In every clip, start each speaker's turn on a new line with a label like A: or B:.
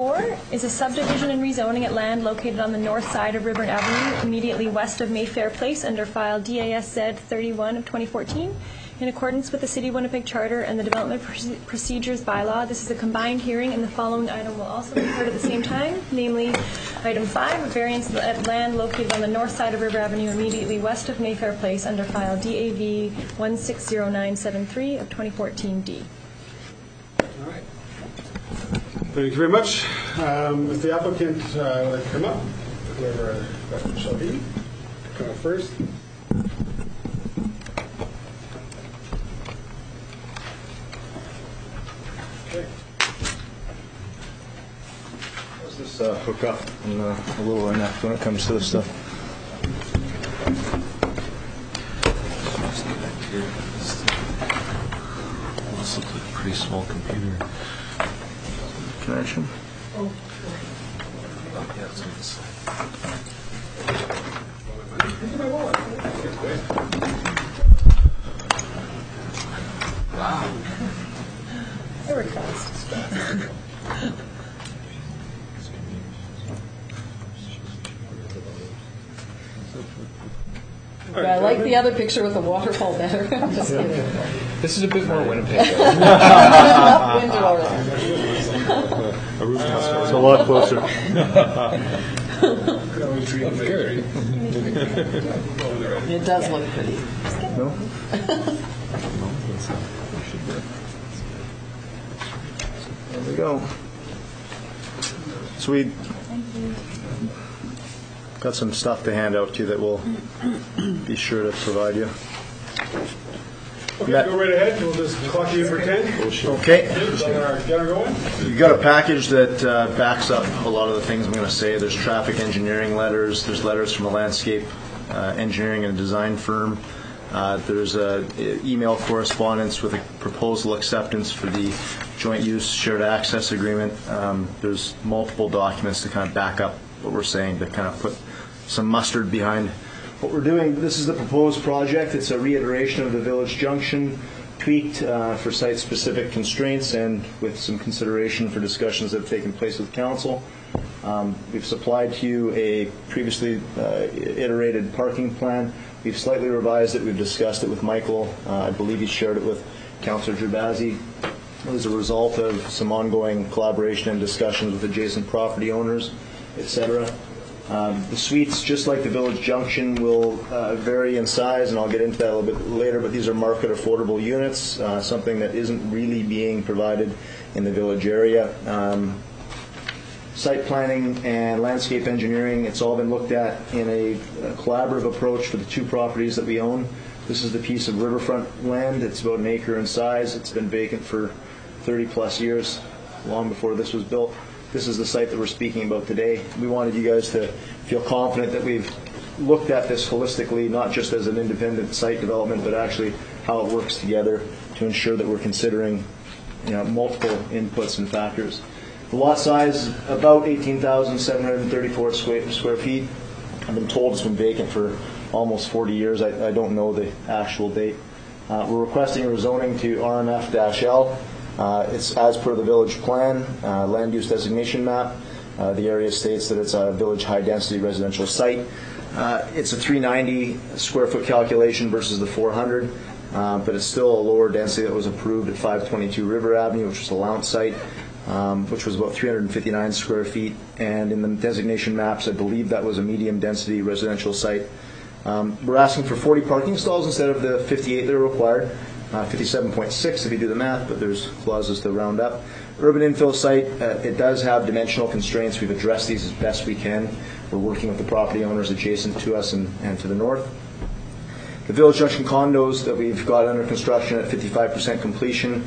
A: 4 is a subdivision and rezoning at land located on the north side of River Avenue, immediately west of Mayfair Place, under file DASZ 31 of 2014. In accordance with the City of Winnipeg Charter and the Development Procedures Bylaw, this is a combined hearing, and the following item will also be heard at the same time, namely item 5, a variance at land located on the north side of River Avenue, immediately west of Mayfair Place, under file DAV 160973 of 2014D.
B: All right. Thank you very much. If the applicant would like to come up, whoever that shall be, come up first. Okay.
C: How does this hook up in a little inept when it comes to this stuff?
D: This looks like a pretty small computer.
C: Connection.
D: Oh, yeah, it's on this side.
A: Wow. They were fast.
E: I like the other picture with the waterfall better. I'm just kidding.
D: This is a bit more Winnipeg.
E: Enough window already.
C: It's a lot closer.
E: It does look pretty.
C: No? There we go. So we got some stuff to hand out to you that we'll be sure to provide you.
B: Okay, go right ahead. We'll just clock you in for 10.
C: Okay.
B: Get her going.
C: You've got a package that backs up a lot of the things I'm going to say. There's traffic engineering letters. There's letters from a landscape engineering and design firm. There's email correspondence with a proposal acceptance for the joint use shared access agreement. There's multiple documents to kind of back up what we're saying, to kind of put some mustard behind what we're doing. This is the proposed project. It's a reiteration of the Village Junction, tweaked for site-specific constraints and with some consideration for discussions that have taken place with Council. We've supplied to you a previously iterated parking plan. We've slightly revised it. We've discussed it with Michael. I believe he shared it with Councillor Gerbazi. As a result of some ongoing collaboration and discussions with adjacent property owners, etc. The suites, just like the Village Junction, will vary in size, and I'll get into that a little bit later, but these are market affordable units, something that isn't really being provided in the village area. Site planning and landscape engineering, it's all been looked at in a collaborative approach for the two properties that we own. This is the piece of riverfront land. It's about an acre in size. It's been vacant for 30 plus years, long before this was built. This is the site that we're speaking about today. We wanted you guys to feel confident that we've looked at this holistically, not just as an independent site development, but actually how it works together to ensure that we're considering, multiple inputs and factors. The lot size, about 18,734 square feet. I've been told it's been vacant for almost 40 years. I don't know the actual date. We're requesting a rezoning to RMF-L. It's as per the village plan, land use designation map. The area states that it's a village high-density residential site. It's a 390 square foot calculation versus the 400, but it's still a lower density that was approved at 522 River Avenue, which was a Lounce site, which was about 359 square feet. And in the designation maps, I believe that was a medium density residential site. We're asking for 40 parking stalls instead of the 58 that are required. 57.6 if you do the math, but there's clauses to round up. Urban infill site, it does have dimensional constraints. We've addressed these as best we can. We're working with the property owners adjacent to us and to the north. The Village Junction condos that we've got under construction at 55% completion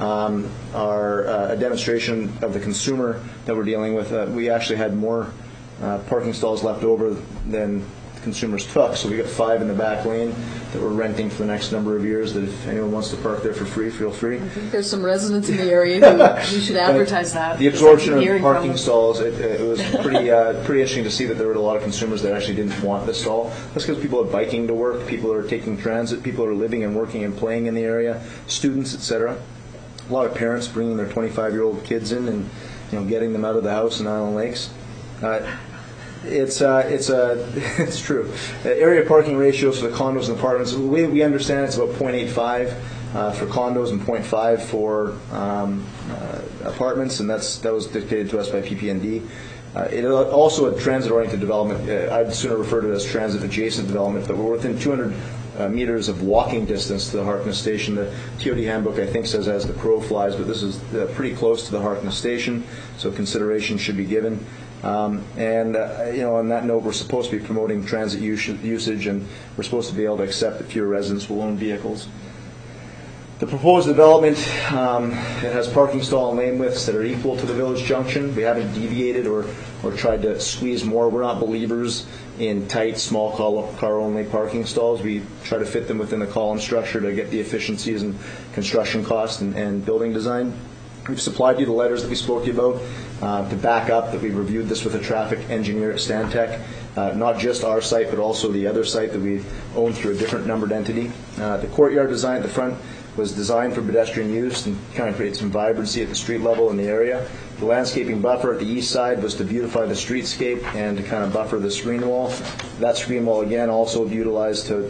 C: are a demonstration of the consumer that we're dealing with. We actually had more parking stalls left over than consumers took, so we got 5 in the back lane that we're renting for the next number of years, that if anyone wants to park there for free, feel free.
E: I think there's some residents in the area who should advertise that.
C: The absorption of parking stalls, it was pretty interesting to see that there were a lot of consumers that actually didn't want the stall. That's because people are biking to work, people are taking transit, people are living and working and playing in the area, students, etc. A lot of parents bringing their 25-year-old kids in getting them out of the house in Island Lakes. It's true. Area parking ratios for the condos and apartments, the way we understand it's about 0.85 for condos and 0.5 for apartments, and that was dictated to us by PP&D. It also a transit-oriented development. I'd sooner refer to it as transit-adjacent development, but we're within 200 meters of walking distance to the Harkness Station. The TOD handbook, I think, says as the crow flies, but this is pretty close to the Harkness Station, so consideration should be given. On that note, we're supposed to be promoting transit usage, and we're supposed to be able to accept that fewer residents will own vehicles. The proposed development, it has parking stall and lane widths that are equal to the Village Junction. We haven't deviated or tried to squeeze more. We're not believers in tight, small car-only parking stalls. We try to fit them within the column structure to get the efficiencies and construction cost and building design. We've supplied you the letters that we spoke to you about to back up that we reviewed this with a traffic engineer at Stantec, not just our site but also the other site that we own through a different numbered entity. The courtyard design at the front was designed for pedestrian use and kind of create some vibrancy at the street level in the area. The landscaping buffer at the east side was to beautify the streetscape and to kind of buffer the screen wall. That screen wall, again, also utilized to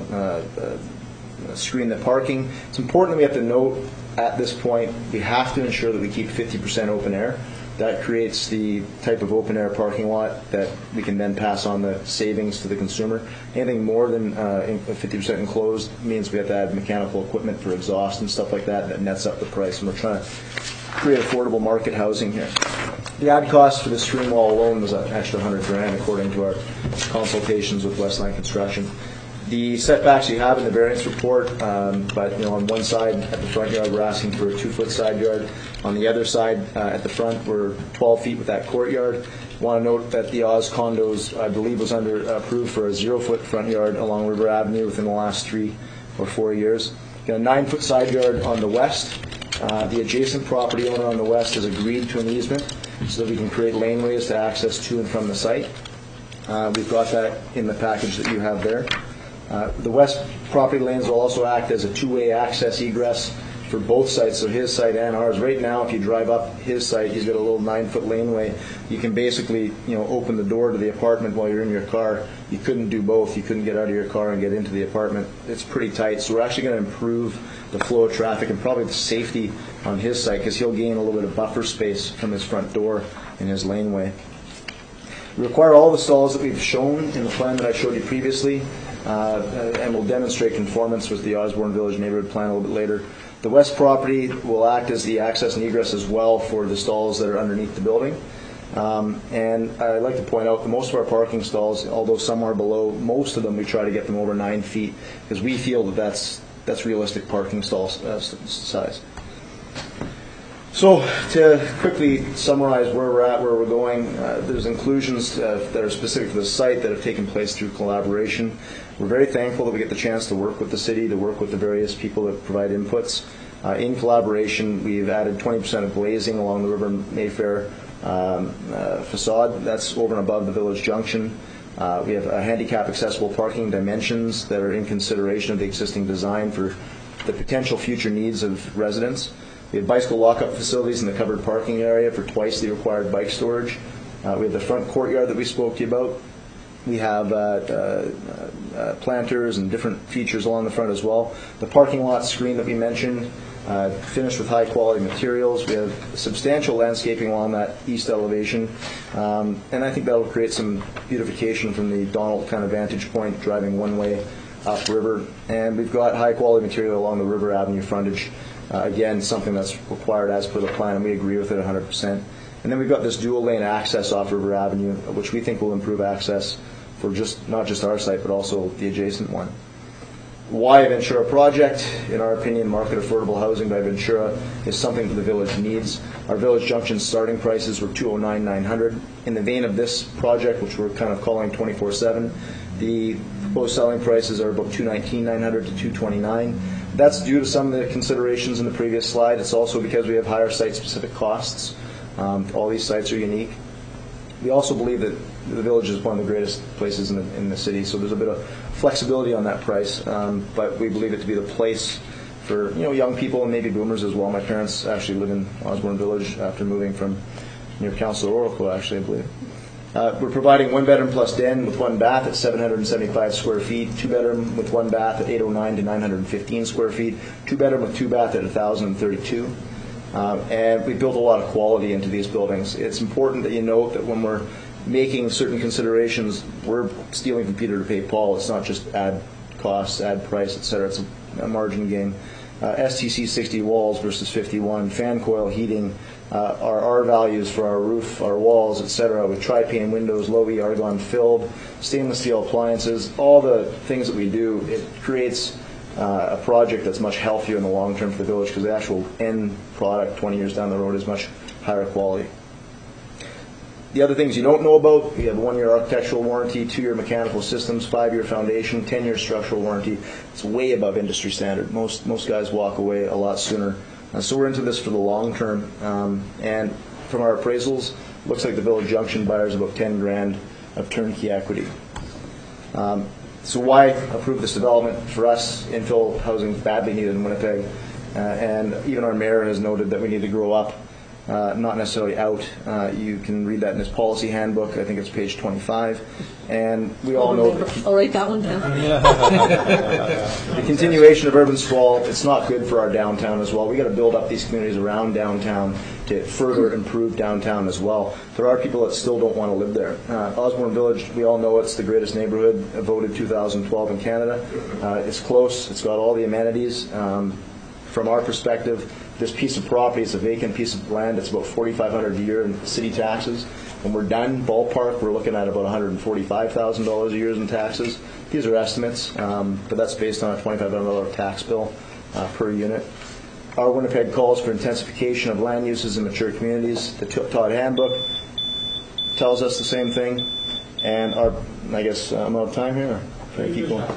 C: screen the parking. It's important that we have to note at this point we have to ensure that we keep 50% open air. That creates the type of open air parking lot that we can then pass on the savings to the consumer. Anything more than 50% enclosed means we have to add mechanical equipment for exhaust and stuff like that. That nets up the price, and we're trying to create affordable market housing here. The ad cost for the screen wall alone was an extra $100,000 according to our consultations with Westline Construction. The setbacks you have in the variance report, but on one side at the front yard we're asking for a 2-foot side yard. On the other side at the front we're 12 feet with that courtyard. I want to note that the Oz condos, I believe, was approved for a 0-foot front yard along River Avenue within the last 3 or 4 years. Got a 9-foot side yard on the west. The adjacent property owner on the west has agreed to an easement so that we can create laneways to access to and from the site. We've got that in the package that you have there. The west property lanes will also act as a 2-way access egress for both sites, so his site and ours. Right now, if you drive up his site, he's got a little 9-foot laneway. You can basically, open the door to the apartment while you're in your car. You couldn't do both. You couldn't get out of your car and get into the apartment. It's pretty tight, so we're actually going to improve the flow of traffic and probably the safety on his site because he'll gain a little bit of buffer space from his front door in his laneway. We require all the stalls that we've shown in the plan that I showed you previously, and will demonstrate conformance with the Osborne Village neighborhood plan a little bit later. The west property will act as the access and egress as well for the stalls that are underneath the building. And I'd like to point out that most of our parking stalls, although some are below, most of them we try to get them over 9 feet because we feel that that's realistic parking stall size. So to quickly summarize where we're at, where we're going, there's inclusions that are specific to the site that have taken place through collaboration. We're very thankful that we get the chance to work with the city, to work with the various people that provide inputs. In collaboration, we've added 20% of glazing along the River Mayfair facade. That's over and above the Village Junction. We have handicap accessible parking dimensions that are in consideration of the existing design for the potential future needs of residents. We have bicycle lock-up facilities in the covered parking area for twice the required bike storage. We have the front courtyard that we spoke to you about. We have planters and different features along the front as well. The parking lot screen that we mentioned, finished with high-quality materials. We have substantial landscaping along that east elevation, and I think that will create some beautification from the Donald kind of vantage point, driving one way upriver. And we've got high-quality material along the River Avenue frontage. Again, something that's required as per the plan, and we agree with it 100%. And then we've got this dual-lane access off River Avenue, which we think will improve access for not just our site, but also the adjacent one. Why a Ventura project? In our opinion, market affordable housing by Ventura is something that the village needs. Our Village Junction starting prices were $209,900. In the vein of this project, which we're kind of calling 24/7, the proposed selling prices are about $219,900 to $229,000. That's due to some of the considerations in the previous slide. It's also because we have higher site-specific costs. All these sites are unique. We also believe that the village is one of the greatest places in the city, so there's a bit of flexibility on that price, but we believe it to be the place for young people and maybe boomers as well. My parents actually live in Osborne Village after moving from near Councilor Oracle, actually, I believe. We're providing 1 bedroom plus den with 1 bath at 775 square feet, 2 bedroom with 1 bath at 809 to 915 square feet, 2 bedroom with 2 bath at 1,032. And we built a lot of quality into these buildings. It's important that you note that when we're making certain considerations, we're stealing from Peter to pay Paul. It's not just add costs, add price, et cetera. It's a margin game. STC 60 walls versus 51, fan coil heating, our R values for our roof, our walls, et cetera, with tri-pane windows, low E argon filled, stainless steel appliances, all the things that we do, it creates a project that's much healthier in the long term for the village because the actual end product 20 years down the road is much higher quality. The other things you don't know about, we have a 1-year architectural warranty, 2-year mechanical systems, 5-year foundation, 10-year structural warranty. It's way above industry standard. Most guys walk away a lot sooner. So we're into this for the long term. And from our appraisals, looks like the Village Junction buyer's about 10 grand of turnkey equity. So why approve this development? For us, infill housing is badly needed in Winnipeg. And even our mayor has noted that we need to grow up. Not necessarily out. You can read that in his policy handbook. I think it's page 25. And we all know
E: I'll write that one down.
C: the continuation of urban sprawl, it's not good for our downtown as well. We've got to build up these communities around downtown to further improve downtown as well. There are people that still don't want to live there. Osborne Village, we all know it's the greatest neighborhood, voted 2012 in Canada. It's close. It's got all the amenities. From our perspective, this piece of property is a vacant piece of land. It's about $4,500 a year in city taxes. When we're done, ballpark, we're looking at about $145,000 a year in taxes. These are estimates, but that's based on a $2,500 tax bill per unit. Our Winnipeg calls for intensification of land uses in mature communities. The Todd Handbook tells us the same thing. And I guess I'm out of time here. Or can I keep going?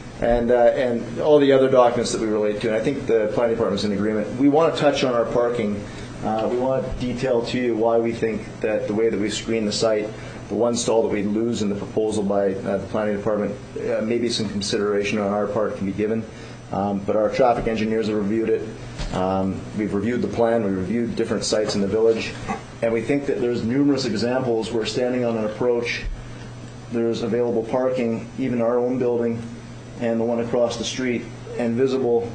C: And all the other documents that we relate to. And I think the planning department is in agreement. We want to touch on our parking. We want to detail to you why we think that the way that we screen the site, the one stall that we lose in the proposal by the planning department, maybe some consideration on our part can be given. But our traffic engineers have reviewed it. We've reviewed the plan. We've reviewed different sites in the village. And we think that there's numerous examples where standing on an approach, there's available parking, even our own building, and the one across the street, and visible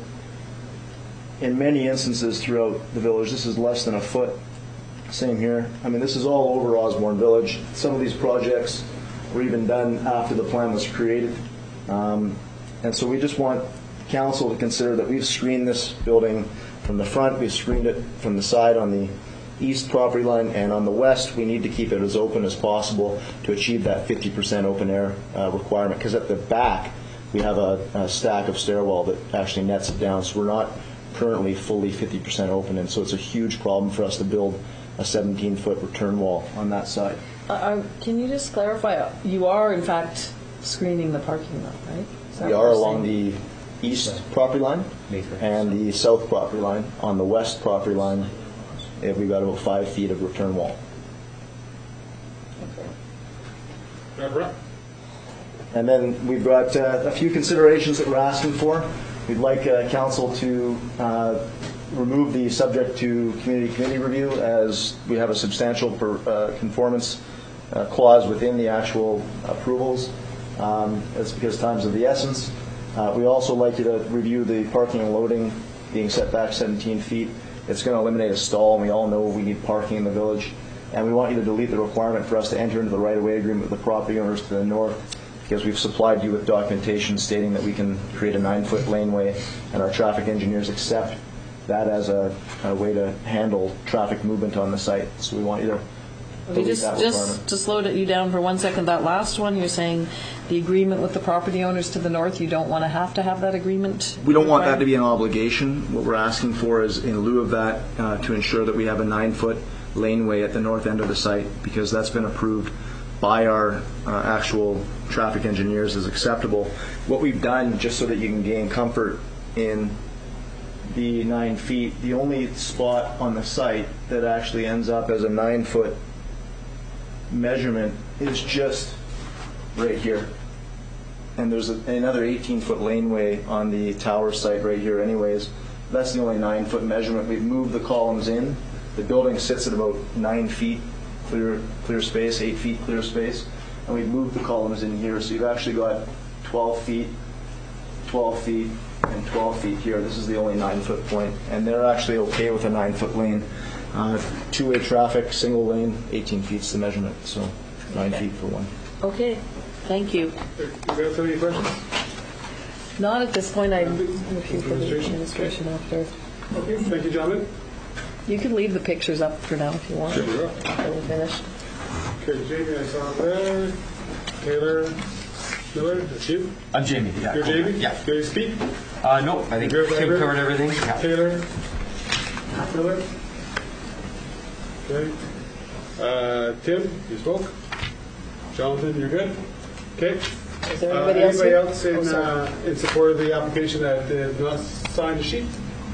C: in many instances throughout the village. This is less than a foot. Same here. I mean, this is all over Osborne Village. Some of these projects were even done after the plan was created. And so we just want council to consider that we've screened this building from the front, we've screened it from the side on the east property line, and on the west we need to keep it as open as possible to achieve that 50% open air requirement, because at the back we have a stack of stairwell that actually nets it down, so we're not currently fully 50% open, and so it's a huge problem for us to build a 17-foot return wall on that side.
E: Can you just clarify? You are, in fact, screening the parking lot, right?
C: We are along the east property line and the south property line. On the west property line, we've got about 5 feet of return wall.
B: Okay.
C: And then we've got a few considerations that we're asking for. We'd like council to remove the subject to committee review, as we have a substantial conformance clause within the actual approvals. That's because time's of the essence. We also like you to review the parking and loading being set back 17 feet. It's going to eliminate a stall, and we all know we need parking in the village. And we want you to delete the requirement for us to enter into the right-of-way agreement with the property owners to the north, because we've supplied you with documentation stating that we can create a 9-foot laneway, and our traffic engineers accept that as a way to handle traffic movement on the site. So we want you to delete that requirement.
E: Just slow you down for 1 second. That last one, you're saying the agreement with the property owners to the north, you don't want to have that agreement?
C: We don't want that to be an obligation. What we're asking for is, in lieu of that, to ensure that we have a 9-foot laneway at the north end of the site, because that's been approved by our actual traffic engineers as acceptable. What we've done, just so that you can gain comfort in the 9 feet, the only spot on the site that actually ends up as a 9-foot measurement is just right here. And there's another 18-foot laneway on the tower site right here anyways. That's the only 9-foot measurement. We've moved the columns in. The building sits at about 9 feet clear space, 8 feet clear space. And we've moved the columns in here, so you've actually got 12 feet, 12 feet, and 12 feet here. This is the only 9-foot point, and they're actually okay with a 9-foot lane. Two-way traffic, single lane, 18 feet's the measurement, so 9 feet for one.
E: Okay, thank you.
B: You guys have any questions?
E: Not at this point. I'm looking for the administration after.
B: Okay, thank you, gentlemen.
E: You can leave the pictures up for now if you want.
B: Sure.
E: Until we're finished.
B: Okay, Jamie, I saw there. Taylor Miller, that's you.
F: I'm Jamie. Yeah.
B: You're Jamie?
F: Yeah.
B: Do you speak?
F: No, I think
B: You're
F: Tim
B: Taylor?
F: covered everything. Yeah.
B: Taylor Miller. Okay. Tim, you spoke. Jonathan, you're good. Okay.
E: Is there anybody else?
B: Anybody
E: here?
B: else in,
E: Oh, sorry.
B: in support of the application that did not sign the sheet?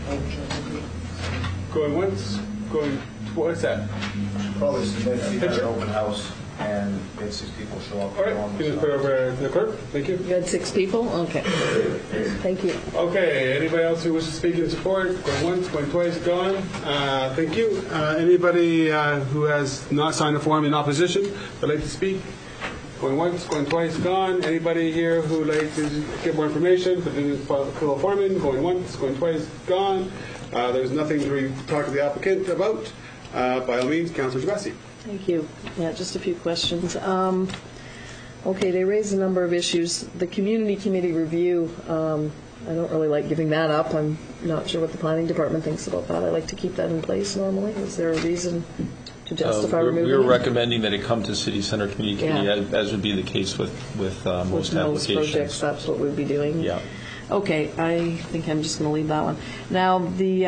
B: Going once, going twice. That.
C: Probably submit if you had an
B: Picture?
C: open house and get 6 people show up.
B: All right, you just put it over to the clerk. Thank you.
E: You had 6 people? Okay. Thank you.
B: Okay, anybody else who wishes to speak in support? Going once, going twice, gone. Thank you. Anybody who has not signed a form in opposition would like to speak? Going once, going twice, gone. Anybody here who would like to get more information but didn't fill a form in? Going once, going twice, gone. There's nothing to talk to the applicant about. By all means, Councillor Jabassi.
E: Thank you. Yeah, just a few questions. Okay, they raised a number of issues. The community committee review, I don't really like giving that up. I'm not sure what the planning department thinks about that. I like to keep that in place normally. Is there a reason to justify removing
D: We're
E: it?
D: recommending that it come to City Center Community Committee,
E: Yeah.
D: as would be the case with most
E: Most
D: applications.
E: projects, that's what we'd be doing.
D: Yeah.
E: Okay, I think I'm just going to leave that one. Now,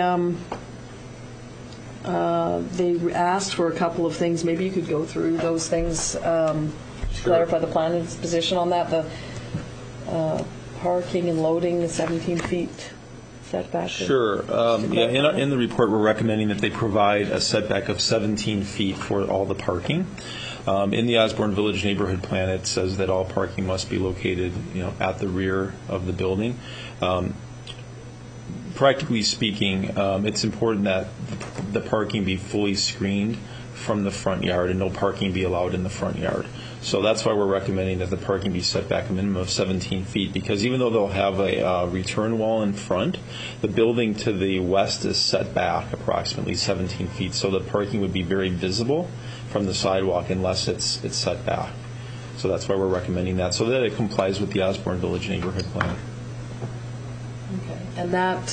E: they asked for a couple of things. Maybe you could go through those things, clarify the planning's position on that. The parking and loading, the 17 feet setback.
D: Sure. In the report, we're recommending that they provide a setback of 17 feet for all the parking. In the Osborne Village Neighborhood Plan, it says that all parking must be located, at the rear of the building. Practically speaking, it's important that the parking be fully screened from the front yard and no parking be allowed in the front yard. So that's why we're recommending that the parking be set back a minimum of 17 feet, because even though they'll have a return wall in front, the building to the west is set back approximately 17 feet, so the parking would be very visible from the sidewalk unless it's set back. So that's why we're recommending that, so that it complies with the Osborne Village Neighborhood Plan.
E: Okay. And that,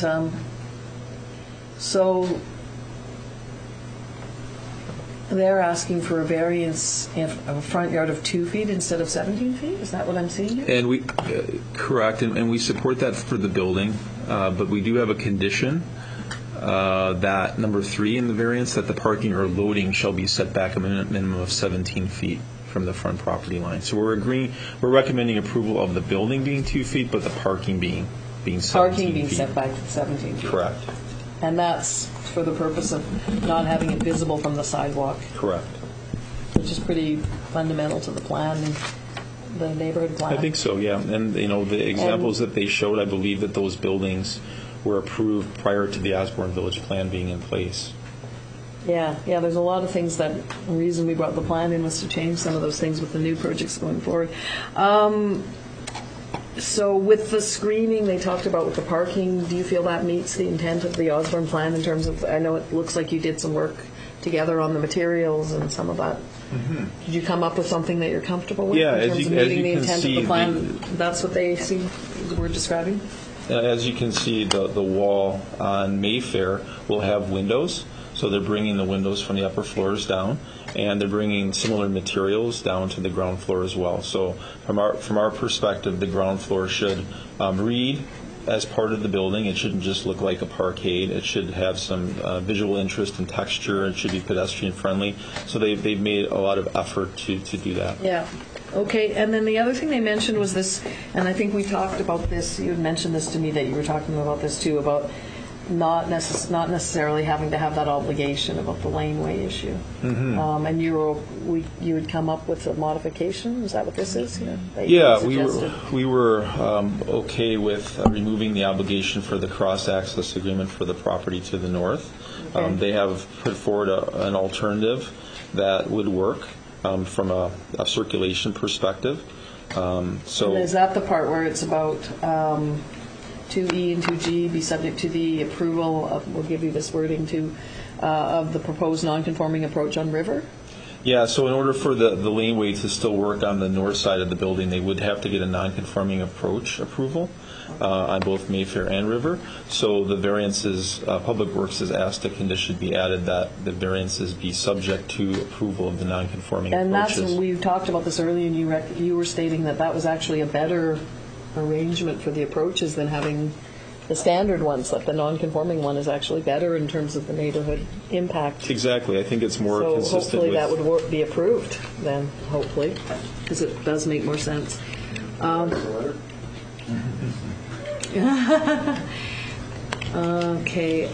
E: so they're asking for a variance of a front yard of 2 feet instead of 17 feet? Is that what I'm seeing here?
D: And we, correct, and we support that for the building, but we do have a condition that number 3 in the variance, that the parking or loading shall be set back a minimum of 17 feet from the front property line. So we're recommending approval of the building being 2 feet, but the parking being 17
E: Parking being
D: feet.
E: set back to 17 feet.
D: Correct.
E: And that's for the purpose of not having it visible from the sidewalk,
D: Correct.
E: which is pretty fundamental to the plan, and the neighborhood plan.
D: I think so, yeah. And, the examples that they showed, I believe that those buildings were approved prior to the Osborne Village Plan being in place.
E: Yeah, there's a lot of things that the reason we brought the plan in was to change some of those things with the new projects going forward. So with the screening they talked about with the parking, do you feel that meets the intent of the Osborne plan in terms of, I know it looks like you did some work together on the materials and some of that. Mm-hmm. Did you come up with something that you're comfortable with
D: Yeah,
E: in
D: as
E: terms
D: you-
E: of
D: as
E: meeting
D: you
E: the
D: can
E: intent
D: see,
E: of the plan? That's what they see we're describing?
D: As you can see, the wall on Mayfair will have windows, so they're bringing the windows from the upper floors down, and they're bringing similar materials down to the ground floor as well. So from our perspective, the ground floor should read as part of the building. It shouldn't just look like a parkade. It should have some visual interest and texture. It should be pedestrian friendly. So they've made a lot of effort to do that.
E: Yeah. Okay, and then the other thing they mentioned was this, and I think we talked about this, you had mentioned this to me, that you were talking about this too, about not necessarily having to have that obligation about the laneway issue. Mm-hmm. And you would come up with a modification? Is that what this is?
D: Yeah, we were okay with removing the obligation for the cross-access agreement for the property to the north.
E: Okay.
D: They have put forward an alternative that would work from a circulation perspective.
E: And is that the part where it's about 2E and 2G be subject to the approval of, we'll give you this wording too, of the proposed non-conforming approach on River?
D: Yeah, so in order for the laneway to still work on the north side of the building, they would have to get a non-conforming approach approval on both Mayfair and River. So the variances, Public Works has asked a condition be added that the variances be subject to approval of the non-conforming approaches.
E: And we talked about this earlier, and you were stating that was actually a better arrangement for the approaches than having the standard ones, that the non-conforming one is actually better in terms of the neighborhood impact.
D: Exactly. I think it's more
E: so
D: consistent
E: hopefully
D: with...
E: that would be approved then, hopefully, because it does make more sense. Okay.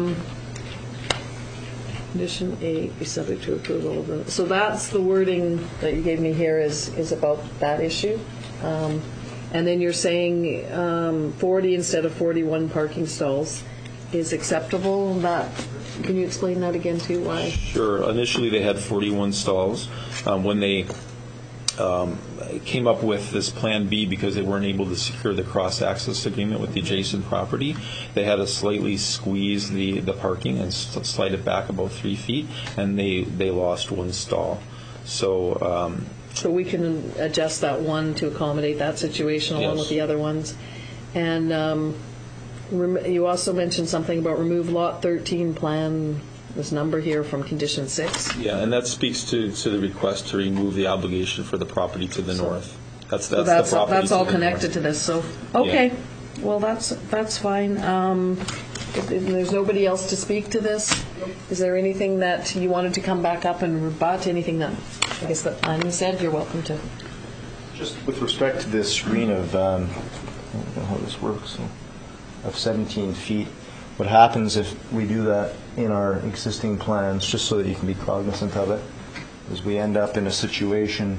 E: Condition 8 be subject to approval of the... So that's the wording that you gave me here is about that issue. And then you're saying 40 instead of 41 parking stalls is acceptable. Can you explain that again too? Why?
D: Sure. Initially, they had 41 stalls. When they came up with this Plan B, because they weren't able to secure the cross-access agreement with the adjacent property, they had to slightly squeeze the parking and slide it back about 3 feet, and they lost one stall. So
E: we can adjust that one to accommodate that situation along with the other ones. And you also mentioned something about remove lot 13 plan, this number here, from condition 6.
D: Yeah, and that speaks to the request to remove the obligation for the property to the north. That's the property.
E: That's all
D: to
E: connected
D: north.
E: to this. So okay, well that's fine. If there's nobody else to speak to this, is there anything that you wanted to come back up and rebut? Anything that I guess that Annie said? You're welcome to.
C: Just with respect to this screen of, I don't know how this works, of 17 feet, what happens if we do that in our existing plans, just so that you can be cognizant of it, is we end up in a situation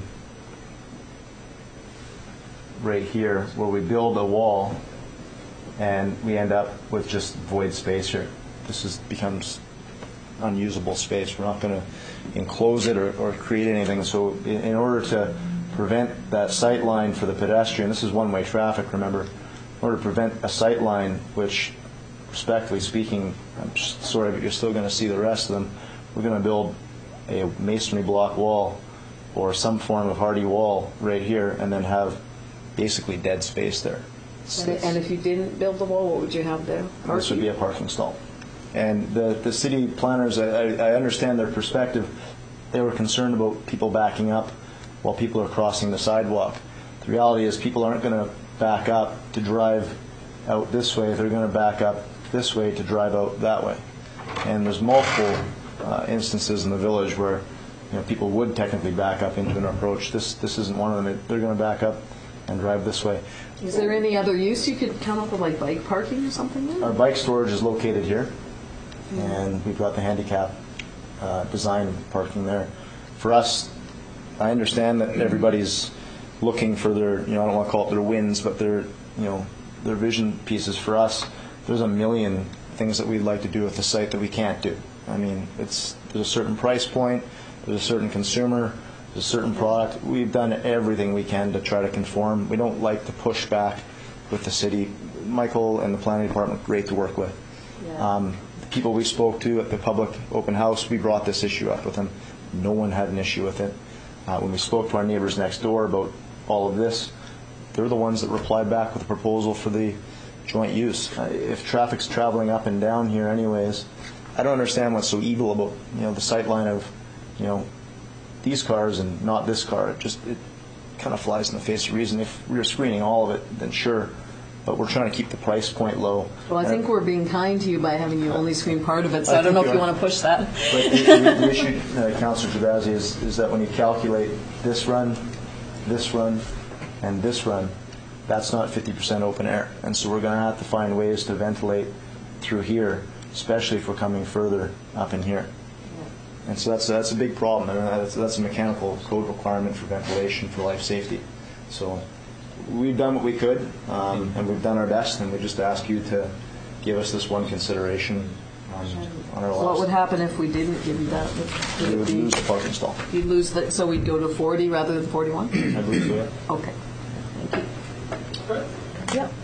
C: right here where we build a wall and we end up with just void space here. This becomes unusable space. We're not going to enclose it or create anything. So in order to prevent that sight line for the pedestrian, this is one-way traffic, remember, in order to prevent a sight line, which, respectfully speaking, I'm sorry, but you're still going to see the rest of them, we're going to build a masonry block wall or some form of hardy wall right here and then have basically dead space there.
E: And if you didn't build the wall, what would you have there? Parking?
C: This would be a parking stall. And the city planners, I understand their perspective. They were concerned about people backing up while people are crossing the sidewalk. The reality is people aren't going to back up to drive out this way. They're going to back up this way to drive out that way. And there's multiple instances in the village where people would technically back up into an approach. This isn't one of them. They're going to back up and drive this way.
E: Is there any other use you could come up with, like bike parking or something there?
C: Our bike storage is located here, and we've got the handicap design parking there. For us, I understand that everybody's looking for their, I don't want to call it their wins, but their vision pieces. For us, there's a million things that we'd like to do with the site that we can't do. I mean, there's a certain price point, there's a certain consumer, there's a certain product. We've done everything we can to try to conform. We don't like to push back with the city. Michael and the planning department, great to work with. Yeah. The people we spoke to at the public open house, we brought this issue up with them. No one had an issue with it. When we spoke to our neighbors next door about all of this, they're the ones that replied back with a proposal for the joint use. If traffic's traveling up and down here anyways, I don't understand what's so evil about the sight line of these cars and not this car. It kind of flies in the face of reason. If we were screening all of it, then sure. But we're trying to keep the price point low.
E: Well, I think we're being kind to you by having you only screen part of it, so I don't know if you want to push that.
C: But the issue, Councillor Gervasi, is that when you calculate this run, and this run, that's not 50% open air. And so we're going to have to find ways to ventilate through here, especially if we're coming further up in here. And so that's a big problem. I mean, that's a mechanical code requirement for ventilation for life safety. So we've done what we could, and we've done our best, and we just ask you to give us this one consideration on our
E: What would
C: last.
E: happen if we didn't give you that?
C: We would lose the parking stall.
E: You'd lose the, so we'd go to 40 rather than 41?
C: I believe so, yeah.
E: Okay. Thank you. Yep.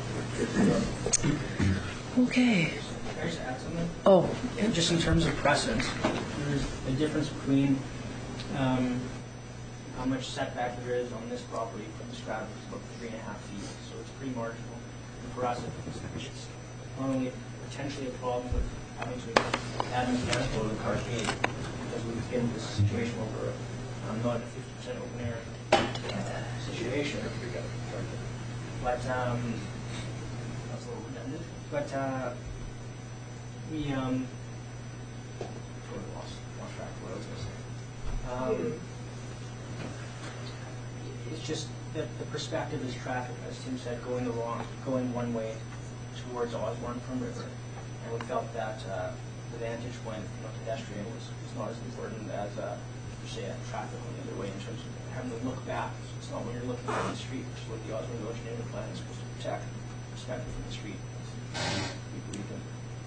E: Okay.
F: Can I just add something?
E: Oh,
F: Just in terms of precedence, there's a difference between how much setback there is on this property from the strata, it's about 3.5 feet, so it's pretty marginal. And for us, it's not only potentially a problem with having to add mechanical to the car gate, because we've been in this situation where we're not a 50% open air situation. But, that's a little redundant, but we sort of lost track of what I was going to say. It's just that the perspective is traffic, as Tim said, going one way towards Osborne from River, and we felt that the vantage point from a pedestrian was not as important as, say, a traffic on the other way in terms of having to look back. So it's not when you're looking at the street, which is what the Osborne Village neighborhood plan is supposed to protect, perspective from the street. We believe in.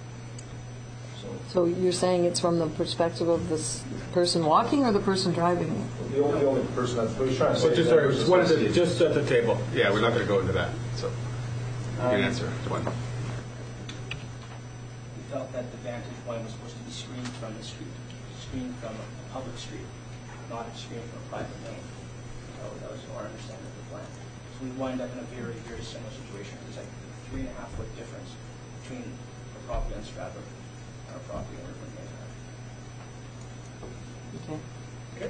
E: so you're saying it's from the perspective of this person walking or the person driving?
C: The only person that's trying to
B: So just, sorry, what is it, just at the table? Yeah, we're not going to go into that, so you can answer. One.
F: We felt that the vantage point was supposed to be screened from the street, screened from a public street, not screened from a private lane. So that was our understanding of the plan. So we wind up in a very, very similar situation. There's like 3.5 foot difference between the property on Stradbrook and our property on River Mayfair.
E: Okay.
B: Okay.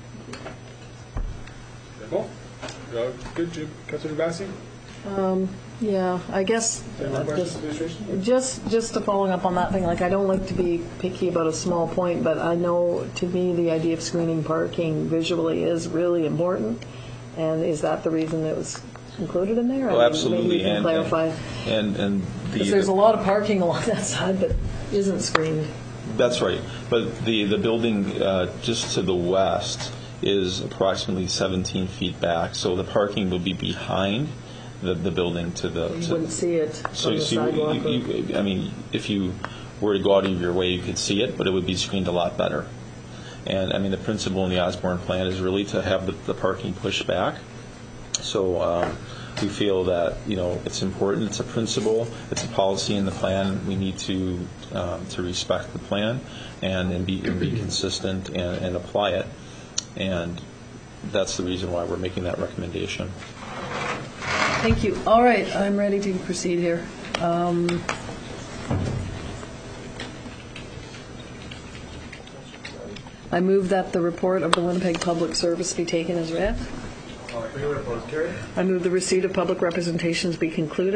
B: Cool. Good, Jim. Councilor Bassi?
E: Yeah, I guess
B: Any more questions, administration?
E: just to following up on that thing, like I don't like to be picky about a small point, but I know to me the idea of screening parking visually is really important. And is that the reason it was included in there?
D: Well,
E: I mean,
D: absolutely.
E: maybe you can clarify.
D: And
E: Because there's a lot of parking along that side that isn't screened.
D: That's right. But the building just to the west is approximately 17 feet back, so the parking will be behind the building to the.
E: You wouldn't see it
D: So
E: from
D: you
E: the
D: see,
E: sidewalk.
D: I mean, if you were to go out of your way, you could see it, but it would be screened a lot better. And I mean, the principle in the Osborne plan is really to have the parking pushed back. So we feel that it's important. It's a principle. It's a policy in the plan. We need to respect the plan and be consistent and apply it. And that's the reason why we're making that recommendation.
E: Thank you. All right, I'm ready to proceed here. I move that the report of the Winnipeg Public Service be taken as read. I move the receipt of public representations be concluded.